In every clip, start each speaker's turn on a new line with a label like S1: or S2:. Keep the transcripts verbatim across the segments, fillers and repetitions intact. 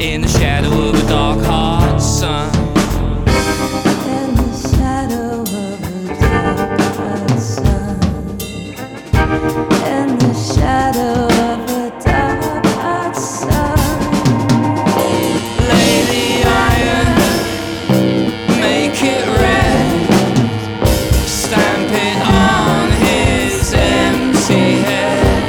S1: in the shadow of a dark hot sun.
S2: In the shadow of a dark hot sun. In the shadow of a dark hot sun.
S1: Lay the iron, make it red, stamp it on his empty head.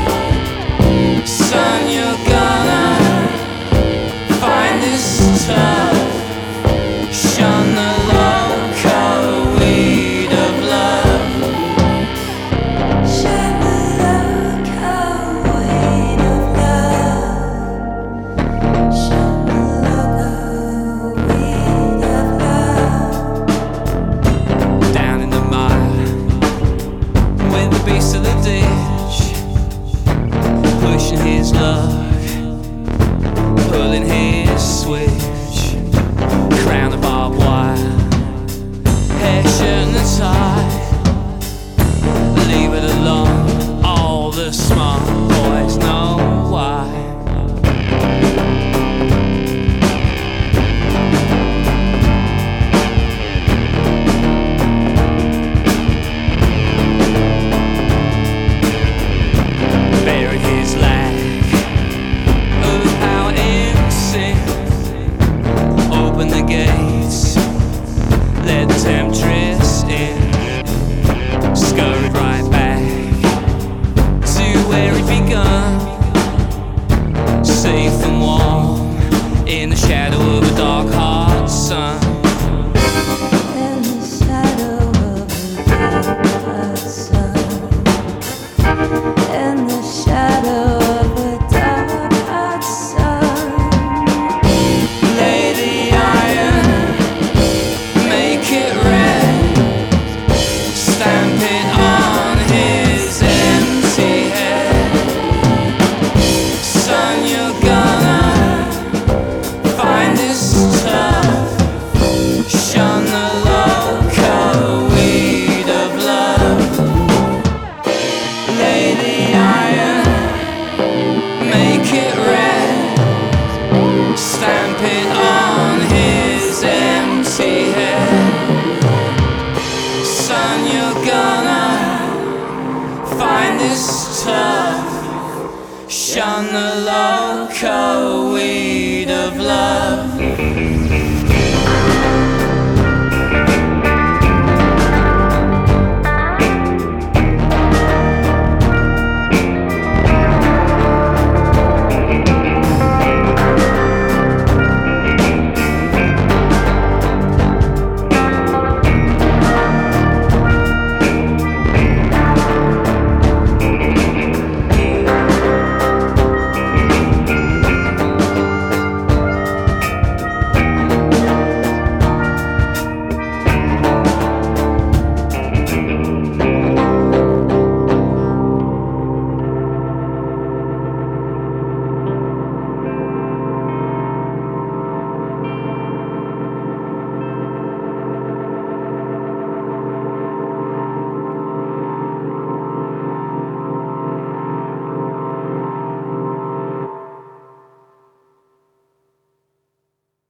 S1: Son, you're gonna find this tough. Shun the local weed of love.
S2: Shun the local weed of love. Shun the local weed of love.
S1: Down in the mire with the beast of the ditch, pushing his luck, pulling his switch, crown of barbed wire, hair shirt and tie. Leave it alone, all the smart boys know why. Bury his lack of power in sin. Open the gates, let the temptress in. Scurried right back to where he'd begun, safe and warm in the shadow of a dark hot sun.
S2: In the shadow of a dark hot sun. In the shadow of a dark hot sun.
S1: Lay the iron, make it red, stamp it on his empty head. Son, you're gonna find this tough. Shun the local weed of love. Lay the iron, make it red, stamp it on his empty head. Son, you're gonna find this tough. Shun the local weed of love.